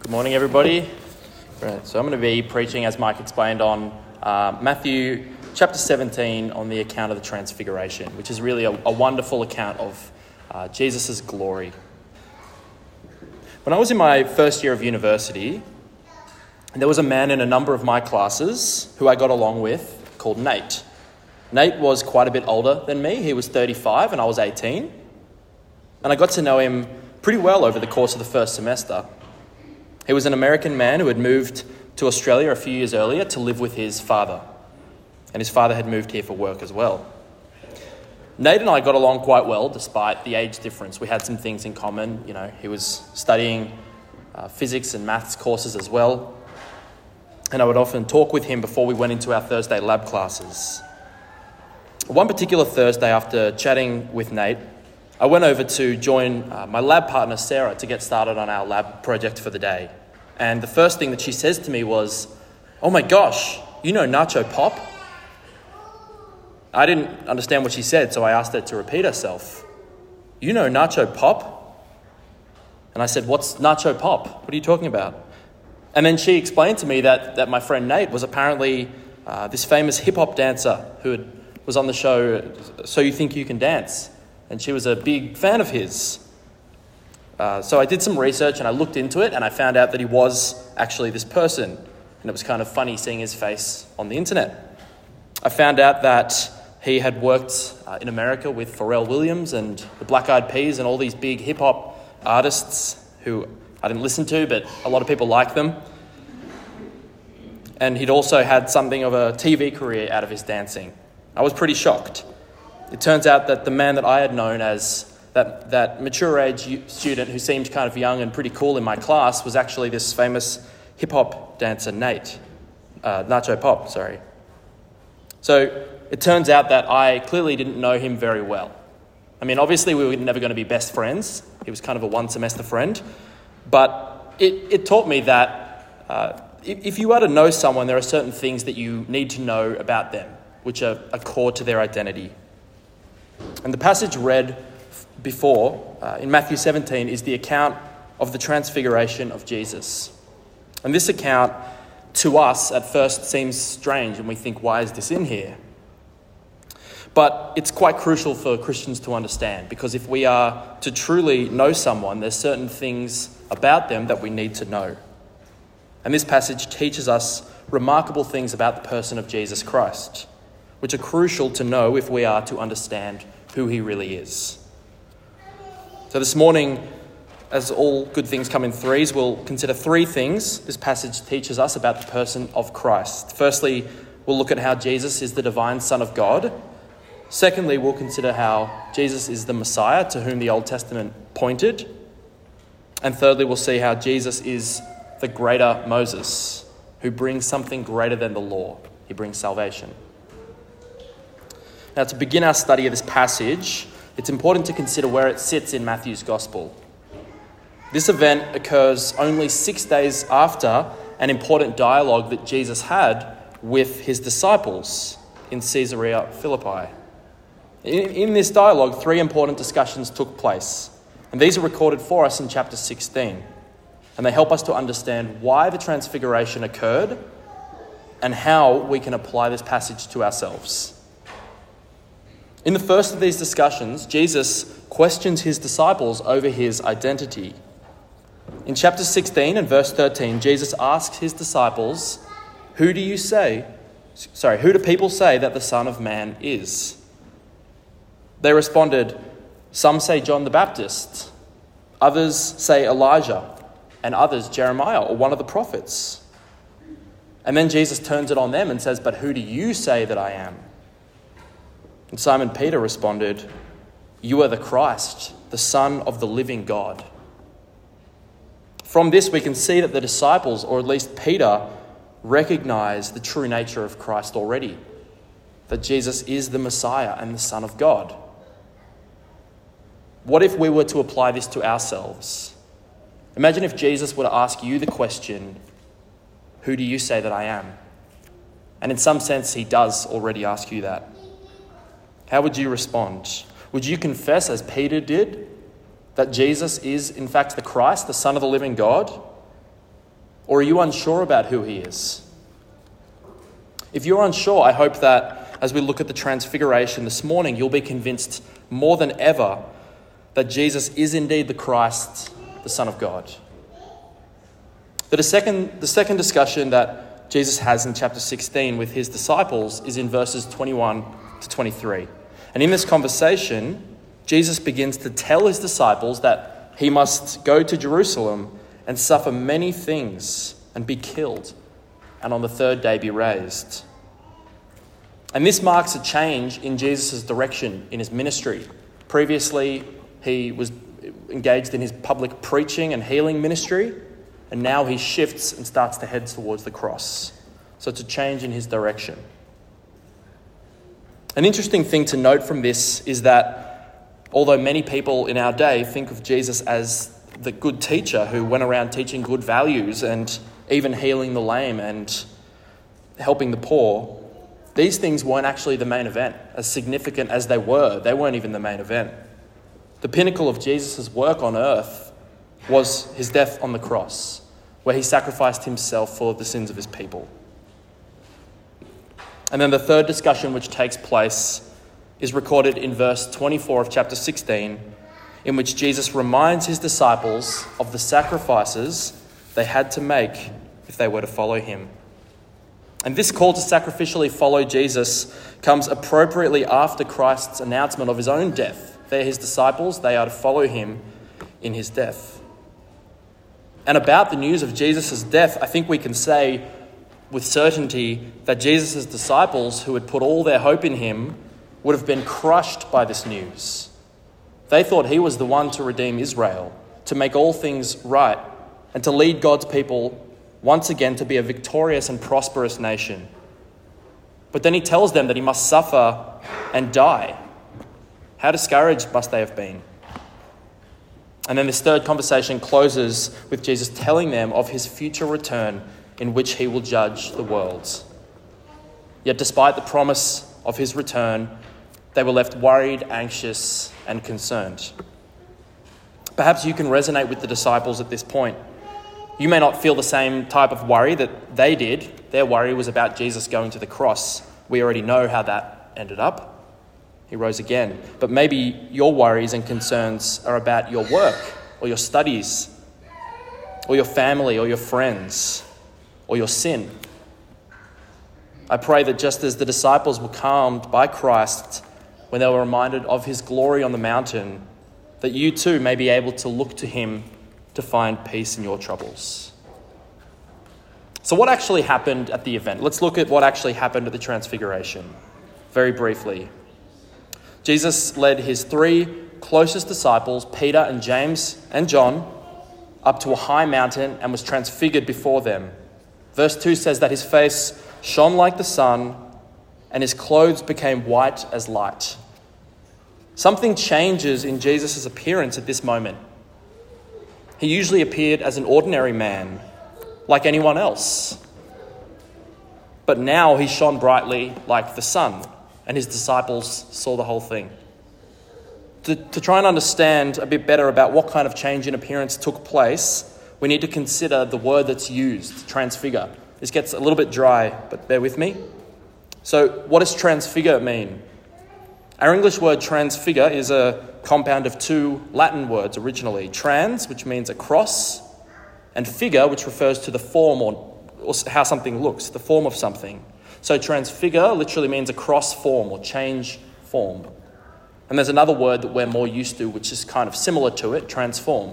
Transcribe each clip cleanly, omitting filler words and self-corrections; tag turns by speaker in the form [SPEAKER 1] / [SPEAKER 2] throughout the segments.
[SPEAKER 1] Good morning, everybody. Right, so I'm going to be preaching, as Mike explained, on Matthew chapter 17 on the account of the Transfiguration, which is really a wonderful account of Jesus' glory. When I was in my first year of university, there was a man in a number of my classes who I got along with called Nate. Nate was quite a bit older than me. He was 35 and I was 18. And I got to know him pretty well over the course of the first semester. He was an American man who had moved to Australia a few years earlier to live with his father. And his father had moved here for work as well. Nate and I got along quite well despite the age difference. We had some things in common. You know, he was studying physics and maths courses as well. And I would often talk with him before we went into our Thursday lab classes. One particular Thursday, after chatting with Nate, I went over to join my lab partner, Sarah, to get started on our lab project for the day. And the first thing that she says to me was, "Oh my gosh, you know Nacho Pop?" I didn't understand what she said, so I asked her to repeat herself. "You know Nacho Pop?" And I said, "What's Nacho Pop? What are you talking about?" And then she explained to me that my friend Nate was apparently this famous hip-hop dancer who was on the show So You Think You Can Dance. And she was a big fan of his. So I did some research and I looked into it and I found out that he was actually this person. And it was kind of funny seeing his face on the internet. I found out that he had worked in America with Pharrell Williams and the Black Eyed Peas and all these big hip-hop artists who I didn't listen to, but a lot of people like them. And he'd also had something of a TV career out of his dancing. I was pretty shocked. It turns out that the man that I had known as that mature age student who seemed kind of young and pretty cool in my class was actually this famous hip-hop dancer, Nacho Pop. So it turns out that I clearly didn't know him very well. I mean, obviously we were never going to be best friends. He was kind of a one-semester friend. But it taught me that if you are to know someone, there are certain things that you need to know about them, which are core to their identity. And the passage read before, in Matthew 17, is the account of the transfiguration of Jesus. And this account, to us, at first seems strange, and we think, why is this in here? But it's quite crucial for Christians to understand, because if we are to truly know someone, there's certain things about them that we need to know. And this passage teaches us remarkable things about the person of Jesus Christ, which are crucial to know if we are to understand who he really is. So this morning, as all good things come in threes, we'll consider three things this passage teaches us about the person of Christ. Firstly, we'll look at how Jesus is the divine Son of God. Secondly, we'll consider how Jesus is the Messiah to whom the Old Testament pointed. And thirdly, we'll see how Jesus is the greater Moses, who brings something greater than the law. He brings salvation. Now, to begin our study of this passage, it's important to consider where it sits in Matthew's Gospel. This event occurs only 6 days after an important dialogue that Jesus had with his disciples in Caesarea Philippi. In this dialogue, three important discussions took place, and these are recorded for us in chapter 16, and they help us to understand why the transfiguration occurred and how we can apply this passage to ourselves. In the first of these discussions, Jesus questions his disciples over his identity. In chapter 16 and verse 13, Jesus asks his disciples, who do people say that the Son of Man is? They responded, "Some say John the Baptist, others say Elijah, and others Jeremiah or one of the prophets." And then Jesus turns it on them and says, "But who do you say that I am?" And Simon Peter responded, "You are the Christ, the Son of the living God." From this, we can see that the disciples, or at least Peter, recognize the true nature of Christ already, that Jesus is the Messiah and the Son of God. What if we were to apply this to ourselves? Imagine if Jesus were to ask you the question, "Who do you say that I am?" And in some sense, he does already ask you that. How would you respond? Would you confess, as Peter did, that Jesus is in fact the Christ, the Son of the living God? Or are you unsure about who he is? If you're unsure, I hope that as we look at the transfiguration this morning, you'll be convinced more than ever that Jesus is indeed the Christ, the Son of God. The second discussion that Jesus has in chapter 16 with his disciples is in verses 21 to 23. And in this conversation, Jesus begins to tell his disciples that he must go to Jerusalem and suffer many things and be killed, and on the third day be raised. And this marks a change in Jesus' direction in his ministry. Previously, he was engaged in his public preaching and healing ministry, and now he shifts and starts to head towards the cross. So it's a change in his direction. An interesting thing to note from this is that although many people in our day think of Jesus as the good teacher who went around teaching good values and even healing the lame and helping the poor, these things weren't actually the main event. As significant as they weren't even the main event. The pinnacle of Jesus' work on earth was his death on the cross, where he sacrificed himself for the sins of his people. And then the third discussion which takes place is recorded in verse 24 of chapter 16, in which Jesus reminds his disciples of the sacrifices they had to make if they were to follow him. And this call to sacrificially follow Jesus comes appropriately after Christ's announcement of his own death. They're his disciples, they are to follow him in his death. And about the news of Jesus' death, I think we can say with certainty that Jesus' disciples, who had put all their hope in him, would have been crushed by this news. They thought he was the one to redeem Israel, to make all things right, and to lead God's people once again to be a victorious and prosperous nation. But then he tells them that he must suffer and die. How discouraged must they have been? And then this third conversation closes with Jesus telling them of his future return in which he will judge the world. Yet despite the promise of his return, they were left worried, anxious, and concerned. Perhaps you can resonate with the disciples at this point. You may not feel the same type of worry that they did. Their worry was about Jesus going to the cross. We already know how that ended up. He rose again. But maybe your worries and concerns are about your work or your studies or your family or your friends or your sin. I pray that just as the disciples were calmed by Christ when they were reminded of his glory on the mountain, that you too may be able to look to him to find peace in your troubles. So what actually happened at the event? Let's look at what actually happened at the Transfiguration, very briefly. Jesus led his three closest disciples, Peter and James and John, up to a high mountain and was transfigured before them. Verse 2 says that his face shone like the sun and his clothes became white as light. Something changes in Jesus' appearance at this moment. He usually appeared as an ordinary man, like anyone else. But now he shone brightly like the sun, and his disciples saw the whole thing. To try and understand a bit better about what kind of change in appearance took place, we need to consider the word that's used, transfigure. This gets a little bit dry, but bear with me. So what does transfigure mean? Our English word transfigure is a compound of two Latin words originally. Trans, which means across, and figure, which refers to the form or how something looks, the form of something. So transfigure literally means across form or change form. And there's another word that we're more used to, which is kind of similar to it, transform.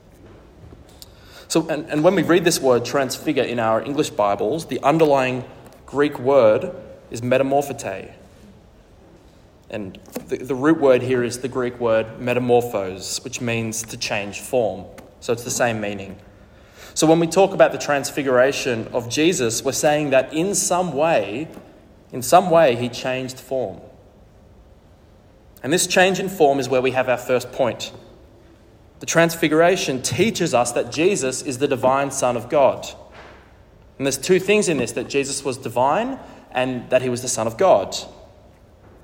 [SPEAKER 1] So, and when we read this word transfigure in our English Bibles, the underlying Greek word is metamorphete. And the root word here is the Greek word metamorphose, which means to change form. So it's the same meaning. So when we talk about the transfiguration of Jesus, we're saying that in some way he changed form. And this change in form is where we have our first point. The transfiguration teaches us that Jesus is the divine Son of God. And there's two things in this, that Jesus was divine and that he was the Son of God.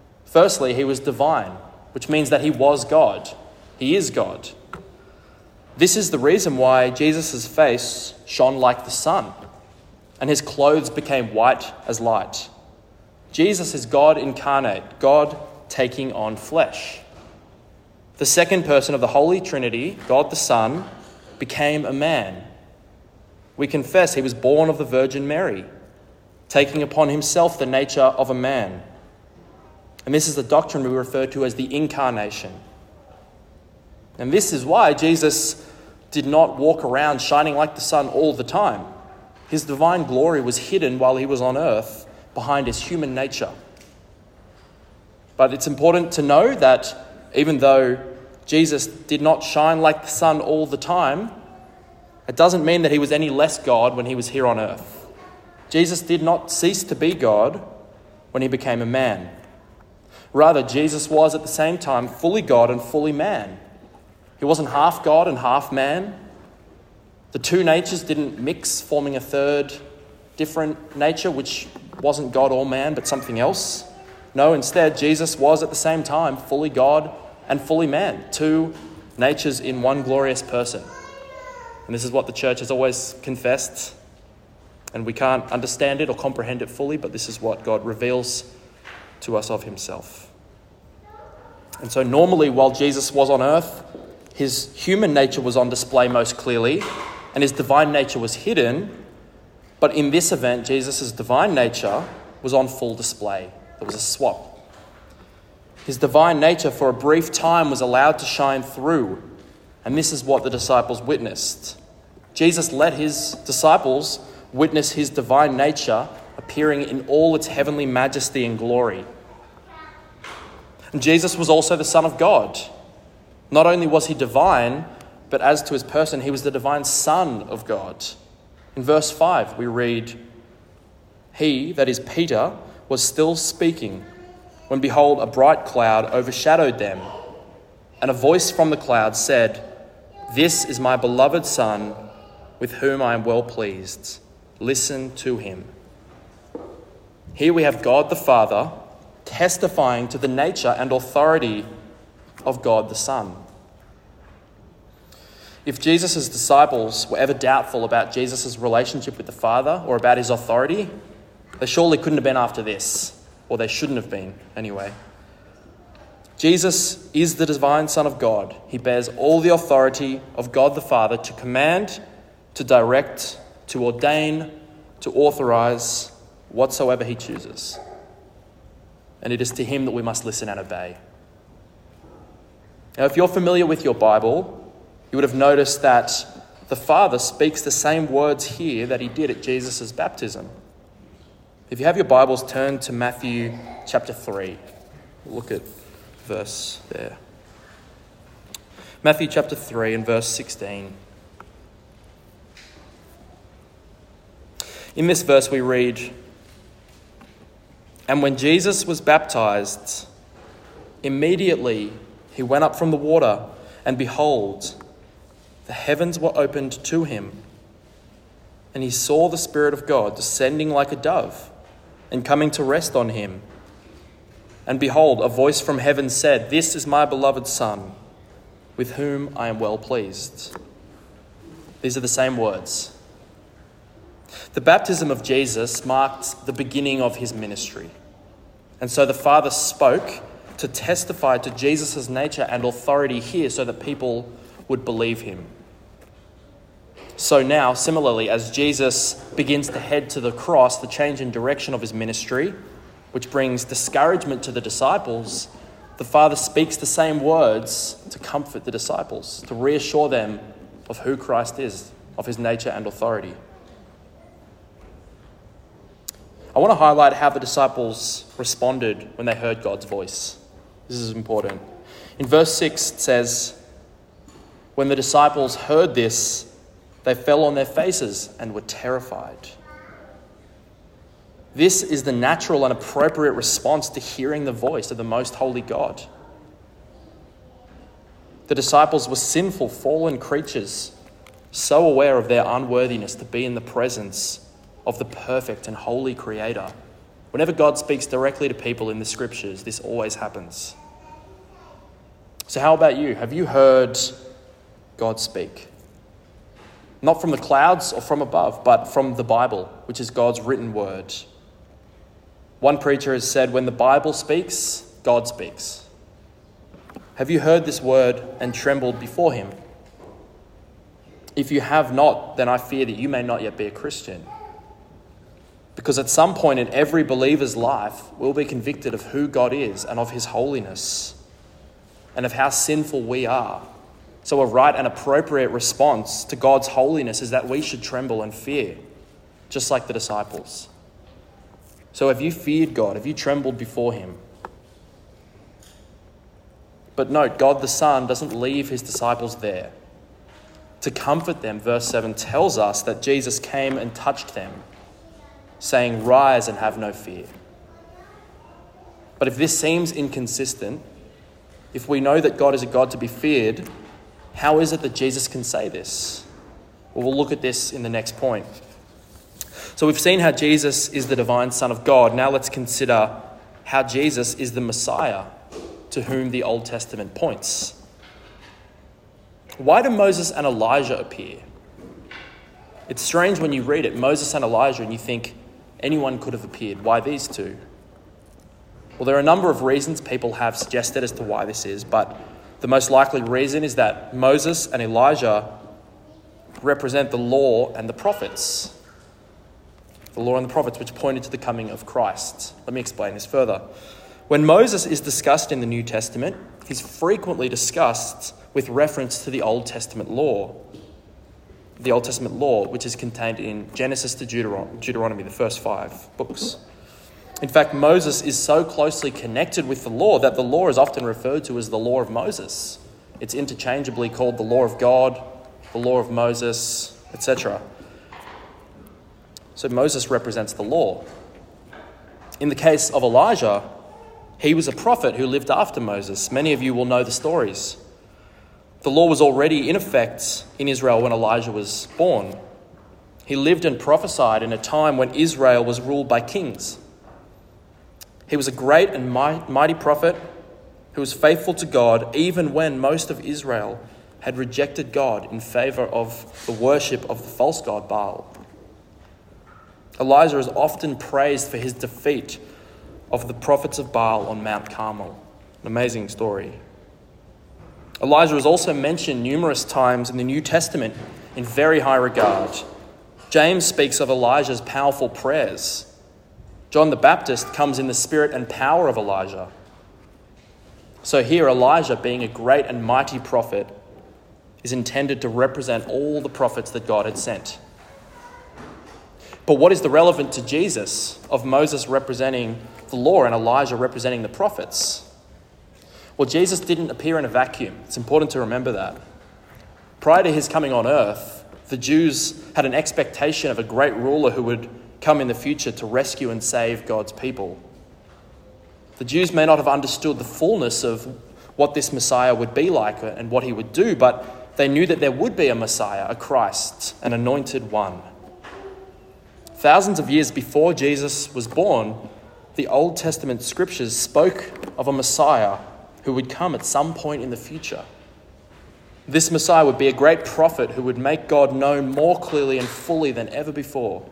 [SPEAKER 1] Firstly, he was divine, which means that he was God. He is God. This is the reason why Jesus' face shone like the sun, and his clothes became white as light. Jesus is God incarnate, God taking on flesh. The second person of the Holy Trinity, God the Son, became a man. We confess he was born of the Virgin Mary, taking upon himself the nature of a man. And this is the doctrine we refer to as the incarnation. And this is why Jesus did not walk around shining like the sun all the time. His divine glory was hidden while he was on earth behind his human nature. But it's important to know that even though Jesus did not shine like the sun all the time, it doesn't mean that he was any less God when he was here on earth. Jesus did not cease to be God when he became a man. Rather, Jesus was at the same time fully God and fully man. He wasn't half God and half man. The two natures didn't mix, forming a third different nature, which wasn't God or man, but something else. No, instead, Jesus was at the same time fully God and fully man, two natures in one glorious person. And this is what the church has always confessed, and we can't understand it or comprehend it fully, but this is what God reveals to us of himself. And so normally, while Jesus was on earth, his human nature was on display most clearly, and his divine nature was hidden. But in this event, Jesus' divine nature was on full display. There was a swap. His divine nature for a brief time was allowed to shine through, and this is what the disciples witnessed. Jesus let his disciples witness his divine nature appearing in all its heavenly majesty and glory. And Jesus was also the Son of God. Not only was he divine, but as to his person, he was the divine Son of God. In verse 5, we read, "He," that is Peter, "was still speaking, when behold, a bright cloud overshadowed them. And a voice from the cloud said, 'This is my beloved Son, with whom I am well pleased. Listen to him.'" Here we have God the Father testifying to the nature and authority of God the Son. If Jesus' disciples were ever doubtful about Jesus' relationship with the Father or about his authority, they surely couldn't have been after this, or they shouldn't have been anyway. Jesus is the divine Son of God. He bears all the authority of God the Father to command, to direct, to ordain, to authorize whatsoever he chooses. And it is to him that we must listen and obey. Now, if you're familiar with your Bible, you would have noticed that the Father speaks the same words here that he did at Jesus' baptism. If you have your Bibles, turn to Matthew chapter 3. Look at verse there. Matthew chapter 3 and verse 16. In this verse we read, "And when Jesus was baptized, immediately he went up from the water, and behold, the heavens were opened to him, and he saw the Spirit of God descending like a dove and coming to rest on him. And behold, a voice from heaven said, 'This is my beloved Son, with whom I am well pleased.'" These are the same words. The baptism of Jesus marked the beginning of his ministry. And so the Father spoke to testify to Jesus' nature and authority here so that people would believe him. So now, similarly, as Jesus begins to head to the cross, the change in direction of his ministry, which brings discouragement to the disciples, the Father speaks the same words to comfort the disciples, to reassure them of who Christ is, of his nature and authority. I want to highlight how the disciples responded when they heard God's voice. This is important. In verse 6 it says, "When the disciples heard this, they fell on their faces and were terrified." This is the natural and appropriate response to hearing the voice of the most holy God. The disciples were sinful, fallen creatures, so aware of their unworthiness to be in the presence of the perfect and holy Creator. Whenever God speaks directly to people in the scriptures, this always happens. So how about you? Have you heard God speak. Not from the clouds or from above, but from the Bible, which is God's written word. One preacher has said, when the Bible speaks, God speaks. Have you heard this word and trembled before him? If you have not, then I fear that you may not yet be a Christian. Because at some point in every believer's life, we'll be convicted of who God is and of his holiness and of how sinful we are. So a right and appropriate response to God's holiness is that we should tremble and fear, just like the disciples. So have you feared God? Have you trembled before him? But note, God the Son doesn't leave his disciples there. To comfort them, verse 7 tells us that Jesus came and touched them, saying, "Rise and have no fear." But if this seems inconsistent, if we know that God is a God to be feared, how is it that Jesus can say this? Well, we'll look at this in the next point. So we've seen how Jesus is the divine Son of God. Now let's consider how Jesus is the Messiah to whom the Old Testament points. Why do Moses and Elijah appear? It's strange when you read it, Moses and Elijah, and you think anyone could have appeared. Why these two? Well, there are a number of reasons people have suggested as to why this is, but the most likely reason is that Moses and Elijah represent the law and the prophets. The law and the prophets, which pointed to the coming of Christ. Let me explain this further. When Moses is discussed in the New Testament, he's frequently discussed with reference to the Old Testament law. The Old Testament law, which is contained in Genesis to Deuteronomy, the first 5 books. In fact, Moses is so closely connected with the law that the law is often referred to as the law of Moses. It's interchangeably called the law of God, the law of Moses, etc. So Moses represents the law. In the case of Elijah, he was a prophet who lived after Moses. Many of you will know the stories. The law was already in effect in Israel when Elijah was born. He lived and prophesied in a time when Israel was ruled by kings. He was a great and mighty prophet who was faithful to God even when most of Israel had rejected God in favor of the worship of the false god Baal. Elijah is often praised for his defeat of the prophets of Baal on Mount Carmel. An amazing story. Elijah is also mentioned numerous times in the New Testament in very high regard. James speaks of Elijah's powerful prayers. John the Baptist comes in the spirit and power of Elijah. So here Elijah, being a great and mighty prophet, is intended to represent all the prophets that God had sent. But what is the relevance to Jesus of Moses representing the law and Elijah representing the prophets? Well, Jesus didn't appear in a vacuum. It's important to remember that. Prior to his coming on earth, the Jews had an expectation of a great ruler who would come in the future to rescue and save God's people. The Jews may not have understood the fullness of what this Messiah would be like and what he would do, but they knew that there would be a Messiah, a Christ, an anointed one. Thousands of years before Jesus was born, the Old Testament scriptures spoke of a Messiah who would come at some point in the future. This Messiah would be a great prophet who would make God known more clearly and fully than ever before.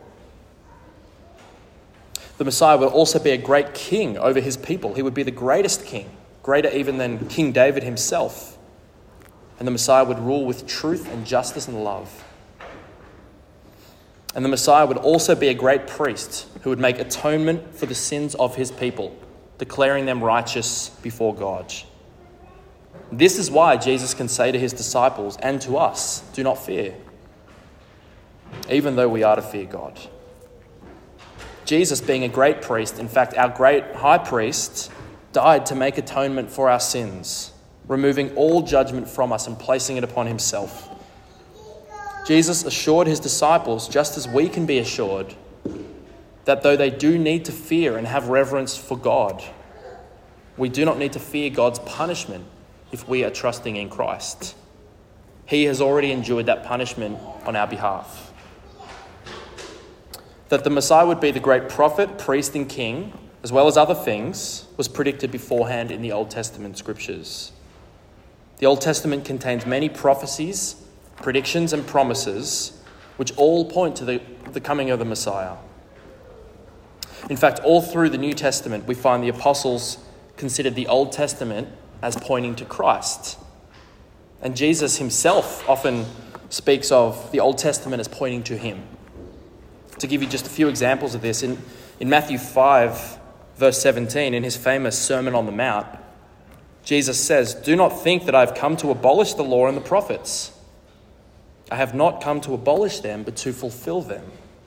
[SPEAKER 1] The Messiah would also be a great king over his people. He would be the greatest king, greater even than King David himself. And the Messiah would rule with truth and justice and love. And the Messiah would also be a great priest who would make atonement for the sins of his people, declaring them righteous before God. This is why Jesus can say to his disciples and to us, "Do not fear," even though we are to fear God. Jesus, being a great priest, in fact, our great high priest, died to make atonement for our sins, removing all judgment from us and placing it upon himself. Jesus assured his disciples, just as we can be assured, that though they do need to fear and have reverence for God, we do not need to fear God's punishment if we are trusting in Christ. He has already endured that punishment on our behalf. That the Messiah would be the great prophet, priest, and king, as well as other things, was predicted beforehand in the Old Testament scriptures. the Old Testament contains many prophecies, predictions, and promises which all point to the coming of the Messiah. In fact, all through the New Testament, we find the apostles considered the Old Testament as pointing to Christ. And Jesus himself often speaks of the Old Testament as pointing to him. To give you just a few examples of this, in Matthew 5, verse 17, in his famous Sermon on the Mount, Jesus says, "Do not think that I have come to abolish the law and the prophets. I have not come to abolish them, but to fulfill them."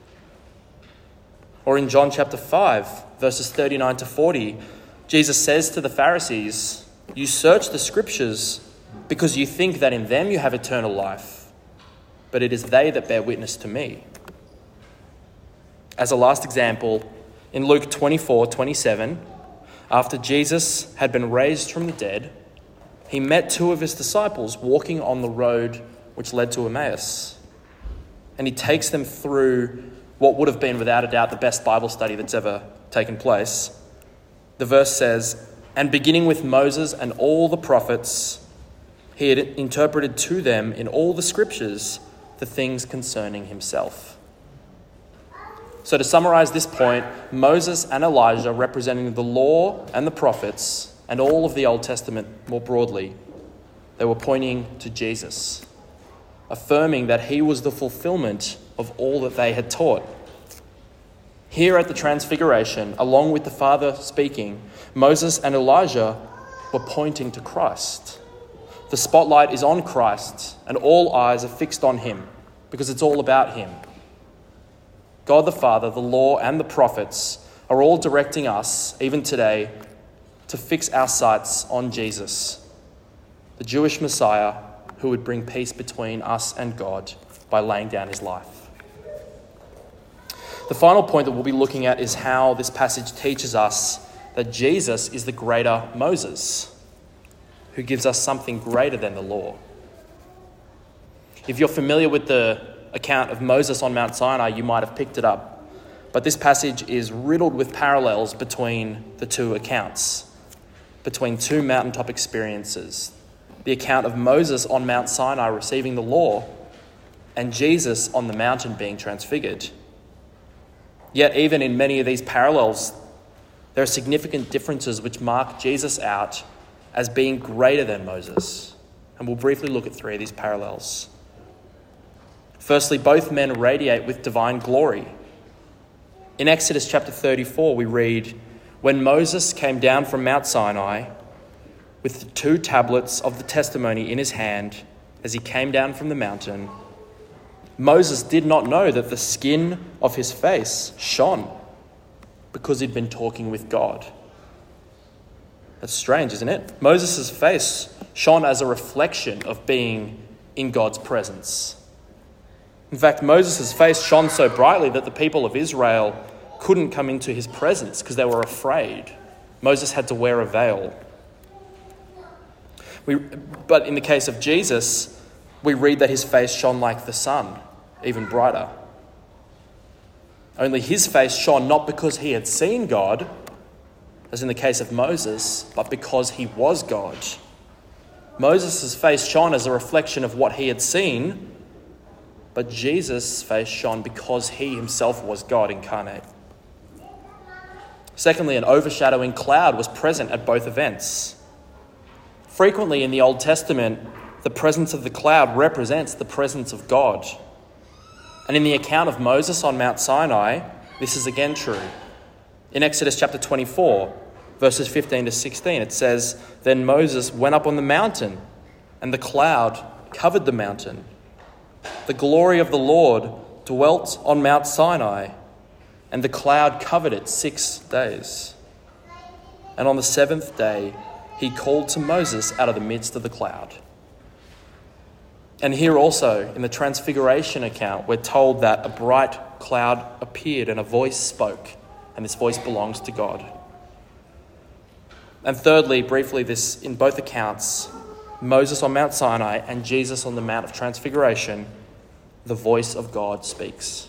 [SPEAKER 1] Or in John chapter 5, verses 39 to 40, Jesus says to the Pharisees, "You search the scriptures because you think that in them you have eternal life, but it is they that bear witness to me." As a last example, in Luke 24:27, after Jesus had been raised from the dead, he met two of his disciples walking on the road which led to Emmaus. And he takes them through what would have been, without a doubt, the best Bible study that's ever taken place. The verse says, "And beginning with Moses and all the prophets, he had interpreted to them in all the scriptures the things concerning himself." So to summarize this point, Moses and Elijah, representing the law and the prophets and all of the Old Testament more broadly, they were pointing to Jesus, affirming that he was the fulfillment of all that they had taught. Here at the Transfiguration, along with the Father speaking, Moses and Elijah were pointing to Christ. The spotlight is on Christ, and all eyes are fixed on him, because it's all about him. God the Father, the law, and the prophets are all directing us, even today, to fix our sights on Jesus, the Jewish Messiah who would bring peace between us and God by laying down his life. The final point that we'll be looking at is how this passage teaches us that Jesus is the greater Moses, who gives us something greater than the law. If you're familiar with the account of Moses on Mount Sinai, you might have picked it up. But this passage is riddled with parallels between the two accounts, between two mountaintop experiences. The account of Moses on Mount Sinai receiving the law, and Jesus on the mountain being transfigured. Yet even in many of these parallels, there are significant differences which mark Jesus out as being greater than Moses. And we'll briefly look at three of these parallels. Firstly, both men radiate with divine glory. In Exodus chapter 34, we read, "When Moses came down from Mount Sinai with the 2 tablets of the testimony in his hand as he came down from the mountain, Moses did not know that the skin of his face shone because he'd been talking with God." That's strange, isn't it? Moses' face shone as a reflection of being in God's presence. In fact, Moses' face shone so brightly that the people of Israel couldn't come into his presence because they were afraid. Moses had to wear a veil. But in the case of Jesus, we read that his face shone like the sun, even brighter. Only his face shone not because he had seen God, as in the case of Moses, but because he was God. Moses' face shone as a reflection of what he had seen, but Jesus' face shone because he himself was God incarnate. Secondly, an overshadowing cloud was present at both events. Frequently in the Old Testament, the presence of the cloud represents the presence of God. And in the account of Moses on Mount Sinai, this is again true. In Exodus chapter 24, verses 15 to 16, it says, "Then Moses went up on the mountain, and the cloud covered the mountain. The glory of the Lord dwelt on Mount Sinai, and the cloud covered it 6 days. And on the 7th day, he called to Moses out of the midst of the cloud." And here also, in the Transfiguration account, we're told that a bright cloud appeared and a voice spoke, and this voice belongs to God. And thirdly, briefly, this in both accounts, Moses on Mount Sinai and Jesus on the Mount of Transfiguration, the voice of God speaks.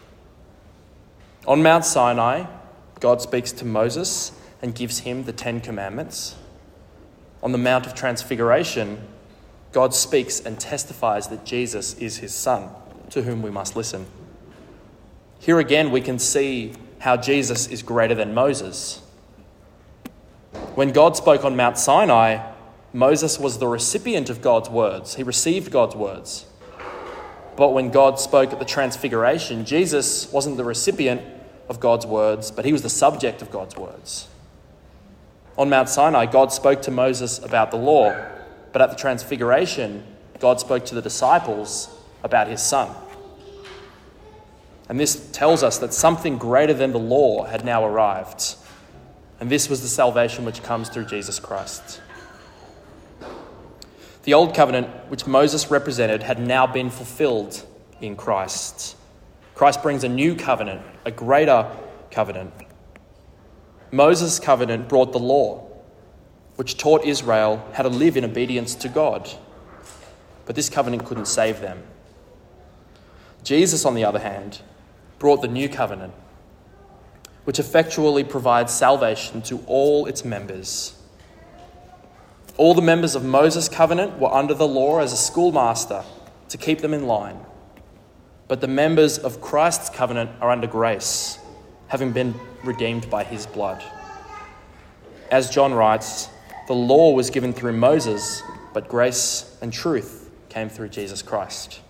[SPEAKER 1] On Mount Sinai, God speaks to Moses and gives him the 10 Commandments. On the Mount of Transfiguration, God speaks and testifies that Jesus is his Son, to whom we must listen. Here again, we can see how Jesus is greater than Moses. When God spoke on Mount Sinai, Moses was the recipient of God's words. He received God's words. But when God spoke at the Transfiguration, Jesus wasn't the recipient of God's words, but he was the subject of God's words. On Mount Sinai, God spoke to Moses about the law, but at the Transfiguration, God spoke to the disciples about his Son. And this tells us that something greater than the law had now arrived. And this was the salvation which comes through Jesus Christ. The old covenant, which Moses represented, had now been fulfilled in Christ. Christ brings a new covenant, a greater covenant. Moses' covenant brought the law, which taught Israel how to live in obedience to God. But this covenant couldn't save them. Jesus, on the other hand, brought the new covenant, which effectually provides salvation to all its members. All the members of Moses' covenant were under the law as a schoolmaster to keep them in line. But the members of Christ's covenant are under grace, having been redeemed by his blood. As John writes, the law was given through Moses, but grace and truth came through Jesus Christ.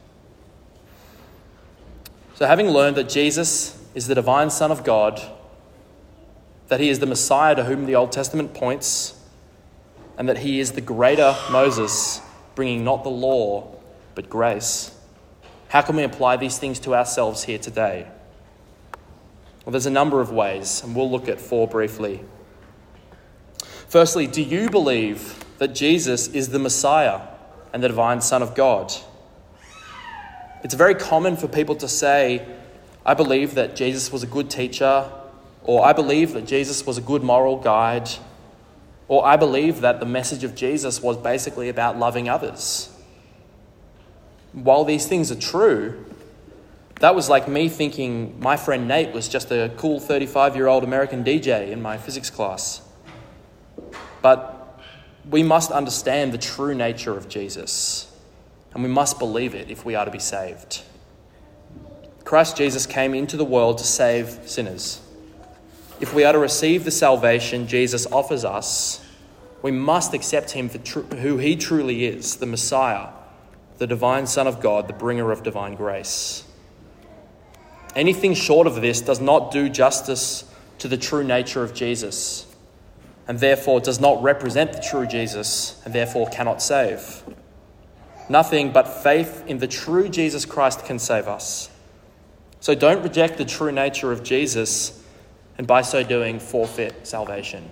[SPEAKER 1] So having learned that Jesus is the divine Son of God, that he is the Messiah to whom the Old Testament points, and that he is the greater Moses, bringing not the law, but grace, how can we apply these things to ourselves here today? Well, there's a number of ways, and we'll look at 4 briefly. Firstly, do you believe that Jesus is the Messiah and the divine Son of God? It's very common for people to say, I believe that Jesus was a good teacher, or I believe that Jesus was a good moral guide, or I believe that the message of Jesus was basically about loving others. While these things are true, that was like me thinking my friend Nate was just a cool 35-year-old American DJ in my physics class. But we must understand the true nature of Jesus, and we must believe it if we are to be saved. Christ Jesus came into the world to save sinners. If we are to receive the salvation Jesus offers us, we must accept him for who he truly is, the Messiah, the divine Son of God, the bringer of divine grace. Anything short of this does not do justice to the true nature of Jesus, and therefore does not represent the true Jesus, and therefore cannot save. Nothing but faith in the true Jesus Christ can save us. So don't reject the true nature of Jesus, and by so doing, forfeit salvation.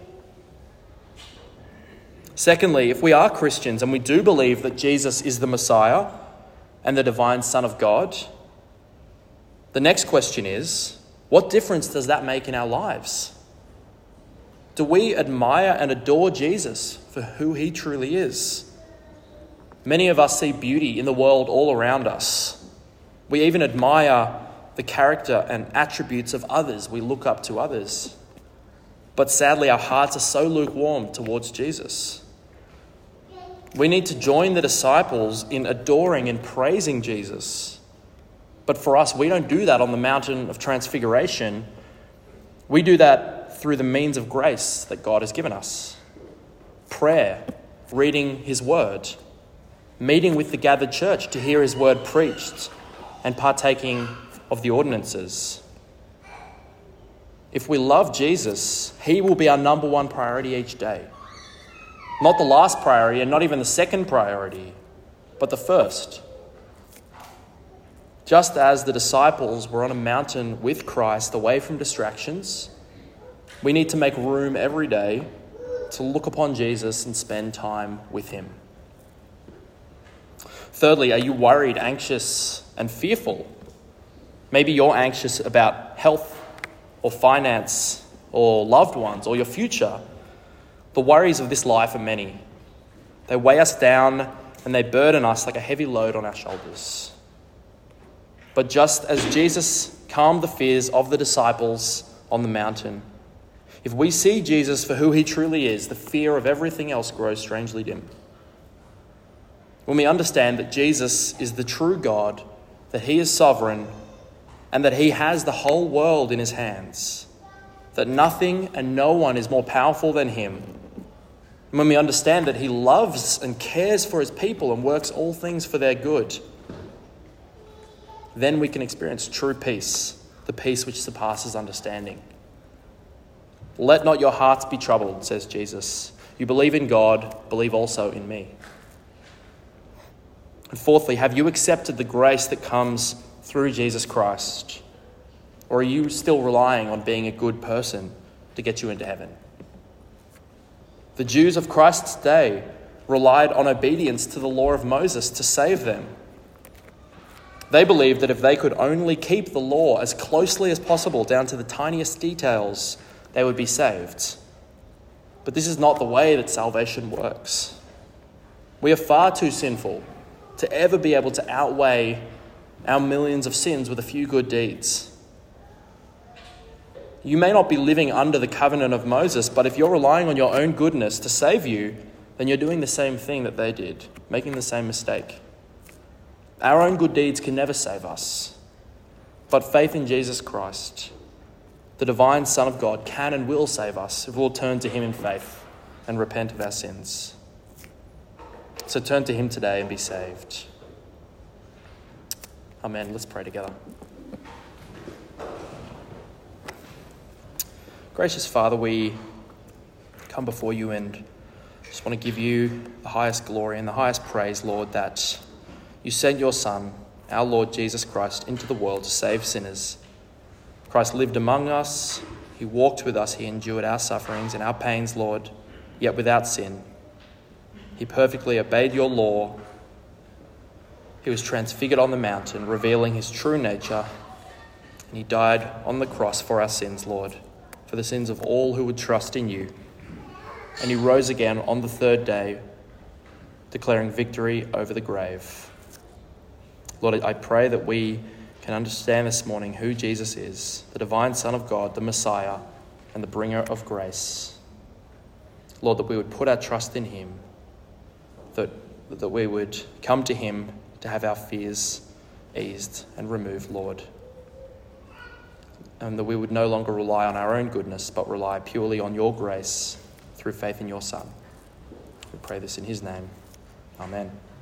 [SPEAKER 1] Secondly, if we are Christians and we do believe that Jesus is the Messiah and the divine Son of God, the next question is, what difference does that make in our lives? Do we admire and adore Jesus for who he truly is? Many of us see beauty in the world all around us. We even admire the character and attributes of others. We look up to others. But sadly, our hearts are so lukewarm towards Jesus. We need to join the disciples in adoring and praising Jesus. But for us, we don't do that on the mountain of transfiguration. We do that through the means of grace that God has given us. Prayer, reading his word, meeting with the gathered church to hear his word preached, and partaking of the ordinances. If we love Jesus, he will be our number one priority each day. Not the last priority and not even the second priority, but the first. Just as the disciples were on a mountain with Christ away from distractions, we need to make room every day to look upon Jesus and spend time with him. Thirdly, are you worried, anxious, and fearful? Maybe you're anxious about health or finance or loved ones or your future. The worries of this life are many. They weigh us down and they burden us like a heavy load on our shoulders. But just as Jesus calmed the fears of the disciples on the mountain, if we see Jesus for who he truly is, the fear of everything else grows strangely dim. when we understand that Jesus is the true God, that he is sovereign, and that he has the whole world in his hands, that nothing and no one is more powerful than him, and when we understand that he loves and cares for his people and works all things for their good, then we can experience true peace, the peace which surpasses understanding. Let not your hearts be troubled, says Jesus. You believe in God, believe also in me. And fourthly, have you accepted the grace that comes through Jesus Christ? Or are you still relying on being a good person to get you into heaven? The Jews of Christ's day relied on obedience to the law of Moses to save them. They believed that if they could only keep the law as closely as possible down to the tiniest details, they would be saved. But this is not the way that salvation works. We are far too sinful to ever be able to outweigh our millions of sins with a few good deeds. You may not be living under the covenant of Moses, but if you're relying on your own goodness to save you, then you're doing the same thing that they did, making the same mistake. Our own good deeds can never save us, but faith in Jesus Christ, the divine Son of God, can and will save us if we'll turn to him in faith and repent of our sins. So turn to him today and be saved. Amen. Let's pray together. Gracious Father, we come before you and just want to give you the highest glory and the highest praise, Lord, that you sent your Son, our Lord Jesus Christ, into the world to save sinners. Christ lived among us. He walked with us. He endured our sufferings and our pains, Lord, yet without sin. He perfectly obeyed your law. He was transfigured on the mountain, revealing his true nature. And he died on the cross for our sins, Lord, for the sins of all who would trust in you. And he rose again on the third day, declaring victory over the grave. Lord, I pray that we can understand this morning who Jesus is, the divine Son of God, the Messiah, and the bringer of grace. Lord, that we would put our trust in him, that we would come to him to have our fears eased and removed, Lord. And that we would no longer rely on our own goodness, but rely purely on your grace through faith in your Son. We pray this in his name. Amen.